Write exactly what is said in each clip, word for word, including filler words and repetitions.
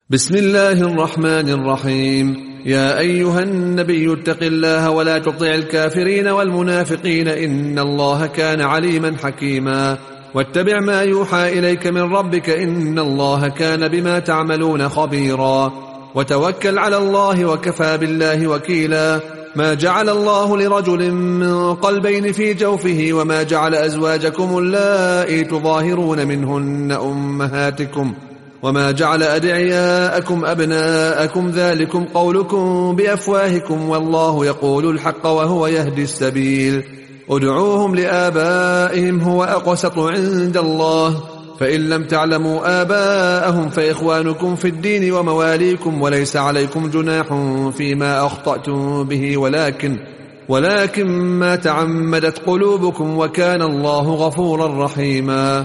بسم الله الرحمن الرحيم. يا أيها النبي اتق الله ولا تطع الكافرين والمنافقين إن الله كان عليما حكيما. واتبع ما يوحى إليك من ربك إن الله كان بما تعملون خبيرا. وتوكل على الله وكفى بالله وكيلا. ما جعل الله لرجل من قلبين في جوفه وما جعل أزواجكم اللائي تظاهرون منهن أمهاتكم وما جعل أدعياءكم أبناءكم ذلكم قولكم بأفواهكم والله يقول الحق وهو يهدي السبيل. ادعوهم لآبائهم هو أقسط عند الله فإن لم تعلموا آباءهم فإخوانكم في الدين ومواليكم وليس عليكم جناح فيما أخطأتم به ولكن ولكن ما تعمدت قلوبكم وكان الله غفورا رحيما.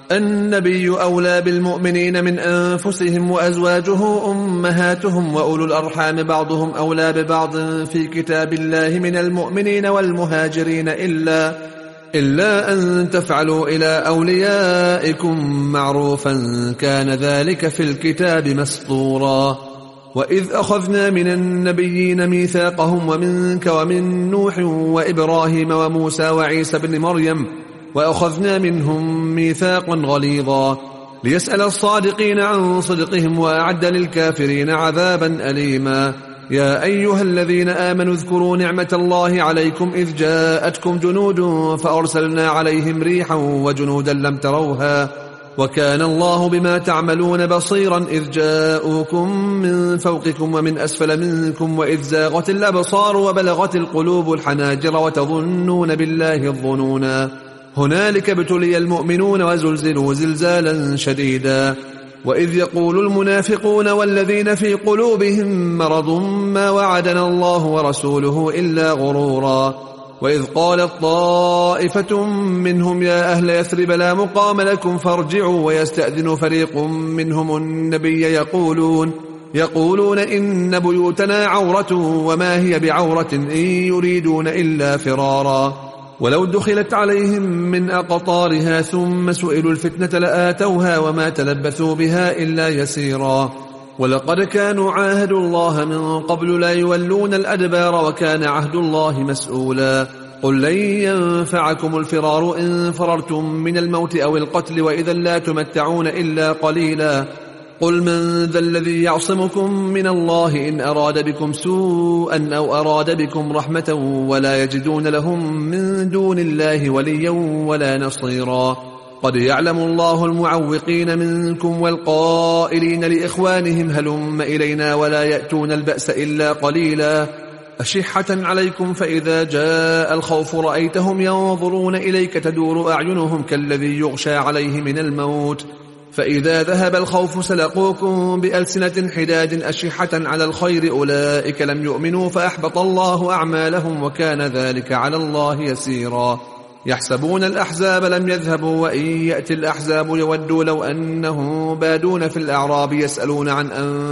النبي أولى بالمؤمنين من أنفسهم وأزواجه أمهاتهم وأولو الأرحام بعضهم أولى ببعض في كتاب الله من المؤمنين والمهاجرين إلا إلا أن تفعلوا إلى أوليائكم معروفا كان ذلك في الكتاب مسطورا. وإذ أخذنا من النبيين ميثاقهم ومنك ومن نوح وإبراهيم وموسى وعيسى بن مريم وأخذنا منهم ميثاقا غليظا ليسأل الصادقين عن صدقهم وأعد للكافرين عذابا أليما. يا أيها الذين آمنوا اذكروا نعمة الله عليكم إذ جاءتكم جنود فأرسلنا عليهم ريحا وجنودا لم تروها وكان الله بما تعملون بصيرا. إذ جاءوكم من فوقكم ومن أسفل منكم وإذ زاغت الأبصار وبلغت القلوب الحناجر وتظنون بالله الظنونا هنالك ابتلي المؤمنون وزلزلوا زلزالا شديدا. وإذ يقول المنافقون والذين في قلوبهم مرض ما وعدنا الله ورسوله إلا غرورا. وإذ قالت طائفة منهم يا أهل يثرب لا مقام لكم فارجعوا ويستأذن فريق منهم النبي يقولون يقولون إن بيوتنا عورة وما هي بعورة إن يريدون إلا فرارا. ولو دخلت عليهم من أقطارها ثم سئلوا الفتنة لآتوها وما تلبثوا بها إلا يسيرا. ولقد كانوا عاهدوا الله من قبل لا يولون الأدبار وكان عهد الله مسؤولا. قل لن ينفعكم الفرار إن فررتم من الموت أو القتل وإذا لا تمتعون إلا قليلا. قل من ذا الذي يعصمكم من الله إن أراد بكم سوءا أو أراد بكم رحمة ولا يجدون لهم من دون الله وليا ولا نصيرا. قد يعلم الله المعوقين منكم والقائلين لإخوانهم هلم إلينا ولا يأتون البأس إلا قليلا. أشحة عليكم فإذا جاء الخوف رأيتهم ينظرون إليك تدور أعينهم كالذي يغشى عليه من الموت فإذا ذهب الخوف سلقوكم بألسنة حداد أشحة على الخير أولئك لم يؤمنوا فأحبط الله أعمالهم وكان ذلك على الله يسيرا. يحسبون الأحزاب لم يذهبوا وإن يأتي الأحزاب يودوا لو أنهم بادون في الأعراب يسألون عن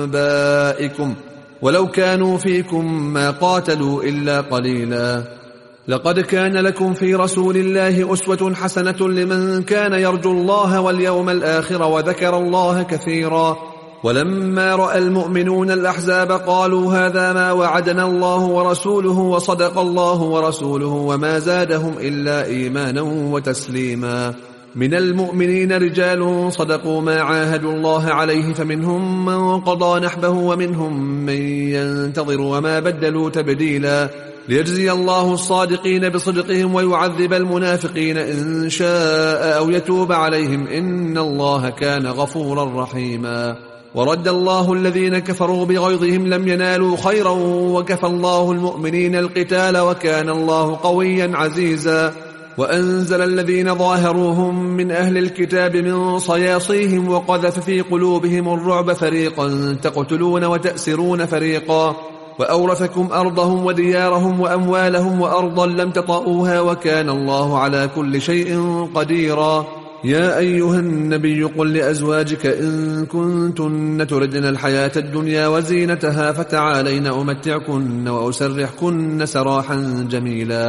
أنبائكم ولو كانوا فيكم ما قاتلوا إلا قليلا. لقد كان لكم في رسول الله أسوة حسنة لمن كان يرجو الله واليوم الآخر وذكر الله كثيرا. ولما رأى المؤمنون الأحزاب قالوا هذا ما وعدنا الله ورسوله وصدق الله ورسوله وما زادهم إلا إيمانا وتسليما. من المؤمنين رجال صدقوا ما عاهدوا الله عليه فمنهم من قضى نحبه ومنهم من ينتظر وما بدلوا تبديلا. ليجزي الله الصادقين بصدقهم ويعذب المنافقين إن شاء أو يتوب عليهم إن الله كان غفورا رحيما. ورد الله الذين كفروا بغيظهم لم ينالوا خيرا وكفى الله المؤمنين القتال وكان الله قويا عزيزا. وأنزل الذين ظاهروهم من أهل الكتاب من صياصيهم وقذف في قلوبهم الرعب فريقا تقتلون وتأسرون فريقا وأورثكم أرضهم وديارهم وأموالهم وأرضا لم تطئوها وكان الله على كل شيء قديرا. يا أيها النبي قل لأزواجك إن كنتن تردن الحياة الدنيا وزينتها فتعالين أمتعكن وأسرحكن سراحا جميلا.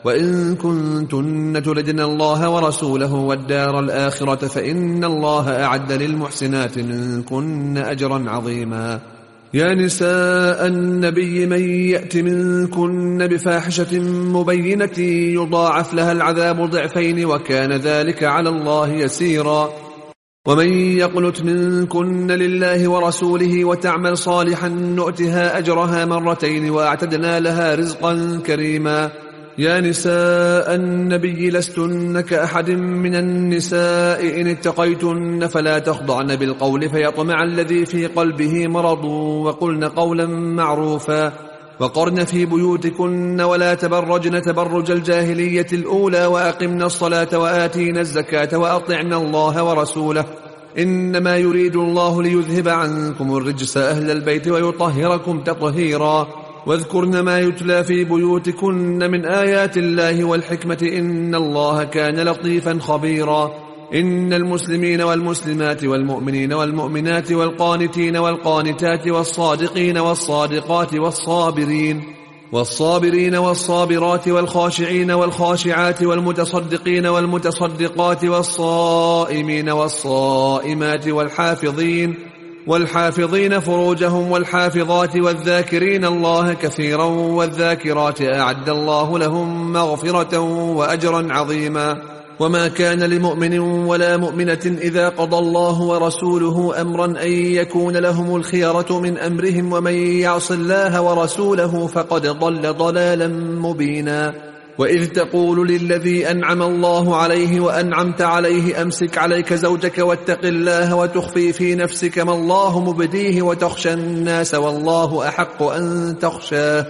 وإن كنتن تردن الله ورسوله والدار الآخرة فإن الله أعد للمحسنات منكن أجرا عظيما. يا نساء النبي من يأت منكن بفاحشة مبينة يضاعف لها العذاب ضعفين وكان ذلك على الله يسيرا. ومن يقنت منكن لله ورسوله وتعمل صالحا نؤتها أجرها مرتين وأعتدنا لها رزقا كريما. يا نساء النبي لستن كأحد من النساء إن اتقيتن فلا تخضعن بالقول فيطمع الذي في قلبه مرض وقلن قولا معروفا وقرن في بيوتكن ولا تبرجن تبرج الجاهلية الأولى وأقمن الصلاة وآتينا الزكاة وأطعن الله ورسوله إنما يريد الله ليذهب عنكم الرجس أهل البيت ويطهركم تطهيرا. واذكرن ما يتلى في بيوتكن من آيات الله والحكمة إن الله كان لطيفا خبيرا. إن المسلمين والمسلمات والمؤمنين والمؤمنات والقانتين والقانتات والصادقين والصادقات والصابرين والصابرين والصابرات والخاشعين والخاشعات والمتصدقين والمتصدقات والصائمين والصائمات والحافظين والحافظين فروجهم والحافظات والذاكرين الله كثيرا والذاكرات أعد الله لهم مغفرة وأجرا عظيما. وما كان لمؤمن ولا مؤمنة إذا قضى الله ورسوله أمرا أن يكون لهم الخيرة من أمرهم ومن يعص الله ورسوله فقد ضل ضلالا مبينا. وإذ تقول للذي أنعم الله عليه وأنعمت عليه أمسك عليك زوجك واتق الله وتخفي في نفسك ما الله مبديه وتخشى الناس والله أحق أن تخشاه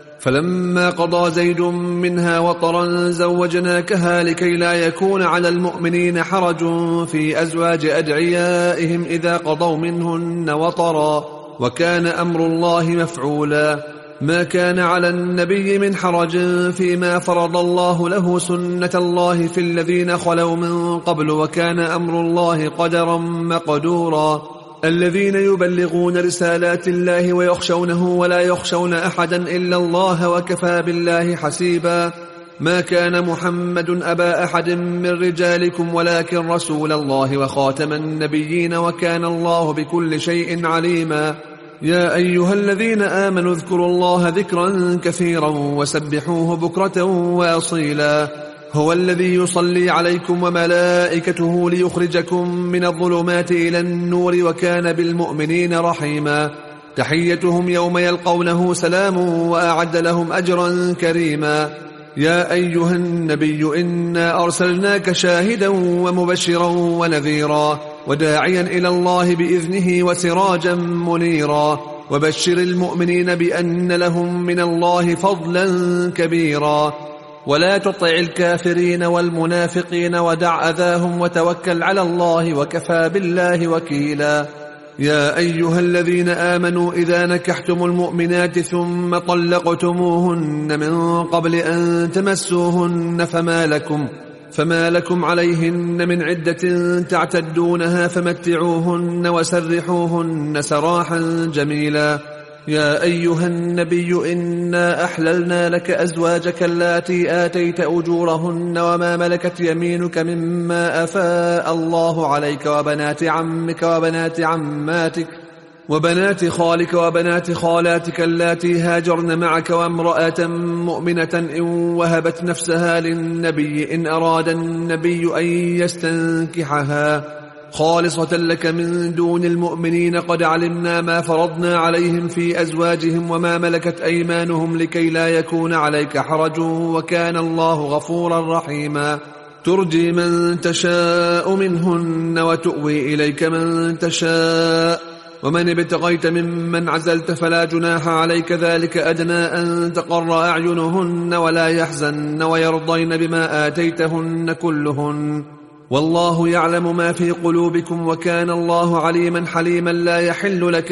فلما قضى زيد منها وطرا زوجناكها لكي لا يكون على المؤمنين حرج في أزواج أدعيائهم إذا قضوا منهن وطرا وكان أمر الله مفعولا. ما كان على النبي من حرج فيما فرض الله له سنة الله في الذين خلوا من قبل وكان أمر الله قدرا مقدورا. الذين يبلغون رسالات الله ويخشونه ولا يخشون أحدا إلا الله وكفى بالله حسيبا. ما كان محمد أبا أحد من رجالكم ولكن رسول الله وخاتم النبيين وكان الله بكل شيء عليما. يا أيها الذين آمنوا اذكروا الله ذكرا كثيرا وسبحوه بكرة وأصيلا. هو الذي يصلي عليكم وملائكته ليخرجكم من الظلمات إلى النور وكان بالمؤمنين رحيما. تحيتهم يوم يلقونه سلام وأعد لهم أجرا كريما. يا أيها النبي إنا أرسلناك شاهدا ومبشرا ونذيرا وداعيا إلى الله بإذنه وسراجا منيرا وبشر المؤمنين بأن لهم من الله فضلا كبيرا. ولا تطع الكافرين والمنافقين ودع أذاهم وتوكل على الله وكفى بالله وكيلا. يا أيها الذين آمنوا إذا نكحتم المؤمنات ثم طلقتموهن من قبل أن تمسوهن فما لكم, فما لكم عليهن من عدة تعتدونها فمتعوهن وسرحوهن سراحا جميلا. يا أيها النبي إنا أحللنا لك أزواجك اللاتي آتيت أجورهن وما ملكت يمينك مما أفاء الله عليك وبنات عمك وبنات عماتك وبنات خالك وبنات خالاتك اللاتي هاجرن معك وامرأة مؤمنة إن وهبت نفسها للنبي إن أراد النبي أن يستنكحها خالصة لك من دون المؤمنين قد علمنا ما فرضنا عليهم في أزواجهم وما ملكت أيمانهم لكي لا يكون عليك حرج وكان الله غفورا رحيما. ترجي من تشاء منهن وتؤوي إليك من تشاء ومن ابتغيت ممن عزلت فلا جناح عليك ذلك أدنى أن تقر أعينهن ولا يحزن ويرضين بما آتيتهن كلهن والله يعلم ما في قلوبكم وكان الله عليما حليما. لا يحل لك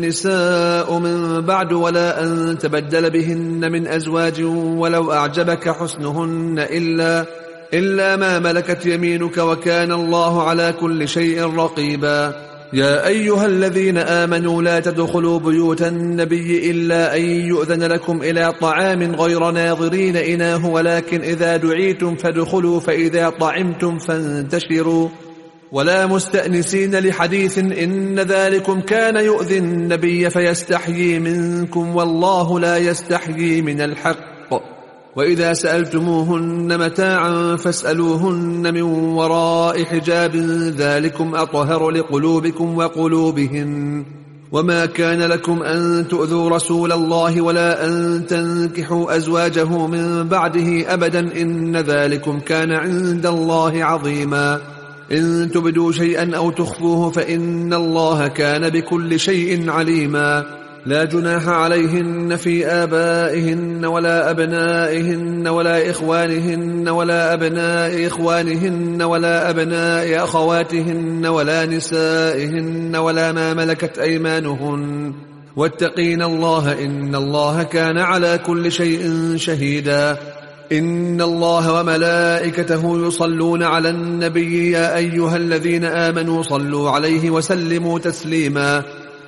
النساء من بعد ولا أن تبدل بهن من أزواج ولو أعجبك حسنهن إلا, إلا ما ملكت يمينك وكان الله على كل شيء رقيبا. يا أيها الذين آمنوا لا تدخلوا بيوت النبي إلا أن يؤذن لكم إلى طعام غير ناظرين إناه ولكن إذا دعيتم فادخلوا فإذا طعمتم فانتشروا ولا مستأنسين لحديث إن ذلكم كان يؤذي النبي فيستحيي منكم والله لا يستحيي من الحق وإذا سألتموهن متاعا فاسألوهن من وراء حجاب ذلكم أطهر لقلوبكم وقلوبهن وما كان لكم أن تؤذوا رسول الله ولا أن تنكحوا أزواجه من بعده أبدا إن ذلكم كان عند الله عظيما إن تبدوا شيئا أو تخفوه فإن الله كان بكل شيء عليما لا جناح عليهن في آبائهن ولا أبنائهن ولا إخوانهن ولا أبناء إخوانهن ولا أبناء أخواتهن ولا نسائهن ولا ما ملكت أيمانهن واتقين الله إن الله كان على كل شيء شهيدا إن الله وملائكته يصلون على النبي يا أيها الذين آمنوا صلوا عليه وسلموا تسليما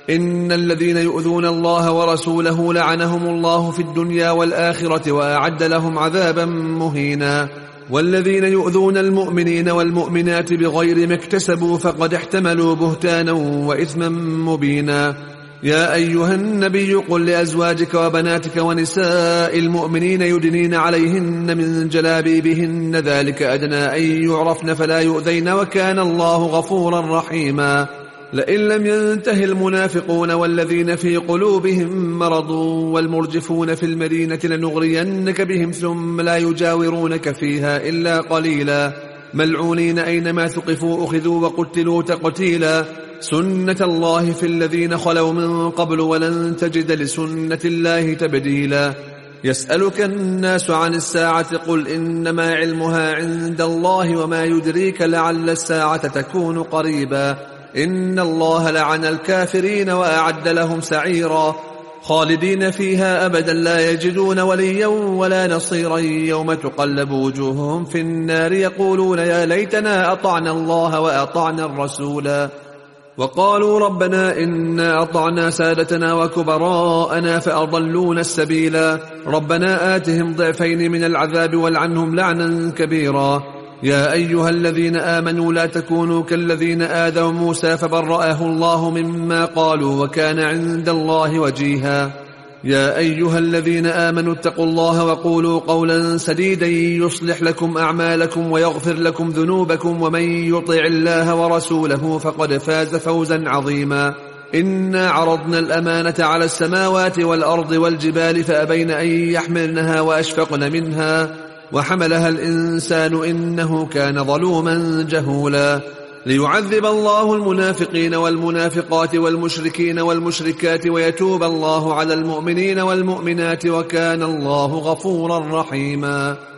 إن الذين يؤذون الله ورسوله لعنهم الله في الدنيا والآخرة وأعد لهم عذابا مهينا والذين يؤذون المؤمنين والمؤمنات بغير ما اكتسبوا فقد احتملوا بهتانا وإثما مبينا يا أيها النبي قل لأزواجك وبناتك ونساء المؤمنين يدنين عليهن من جلابيبهن ذلك أدنى أن يعرفن فلا يؤذين وكان الله غفورا رحيما لئن لم ينته المنافقون والذين في قلوبهم مرض والمرجفون في المدينة لنغرينك بهم ثم لا يجاورونك فيها إلا قليلا ملعونين أينما ثقفوا أخذوا وقتلوا تقتيلا سنة الله في الذين خلوا من قبل ولن تجد لسنة الله تبديلا يسألك الناس عن الساعة قل إنما علمها عند الله وما يدريك لعل الساعة تكون قريبا إن الله لعن الكافرين وأعد لهم سعيرا خالدين فيها أبدا لا يجدون وليا ولا نصيرا يوم تقلب وجوههم في النار يقولون يا ليتنا أطعنا الله وأطعنا الرسولا وقالوا ربنا إنا أطعنا سادتنا وكبراءنا فأضلونا السبيلا ربنا آتهم ضعفين من العذاب والعنهم لعنا كبيرا يا أيها الذين آمنوا لا تكونوا كالذين آذوا موسى فبرأه الله مما قالوا وكان عند الله وجيها يا أيها الذين آمنوا اتقوا الله وقولوا قولا سديدا يصلح لكم أعمالكم ويغفر لكم ذنوبكم ومن يطع الله ورسوله فقد فاز فوزا عظيما إنا عرضنا الأمانة على السماوات والأرض والجبال فأبين أن يحملنها وأشفقن منها وحملها الإنسان إنه كان ظلوما جهولا ليعذب الله المنافقين والمنافقات والمشركين والمشركات ويتوب الله على المؤمنين والمؤمنات وكان الله غفورا رحيما